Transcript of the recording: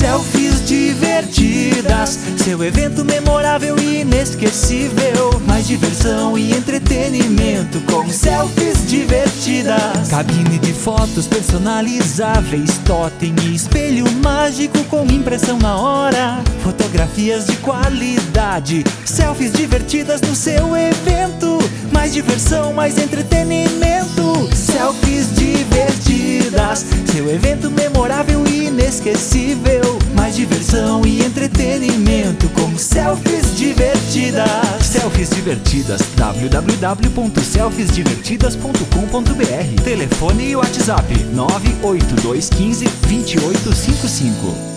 Selfies divertidas, seu evento memorável e inesquecível. Mais diversão e entretenimento com selfies divertidas. Cabine de fotos personalizáveis, totem e espelho mágico com impressão na hora. Fotografias de qualidade, selfies divertidas no seu evento. Mais diversão, mais entretenimento. Selfies divertidas, seu evento memorável e inesquecível. Mais diversão e entretenimento com selfies divertidas. Selfies divertidas, www.selfiesdivertidas.com.br. Telefone e WhatsApp 98215 2855.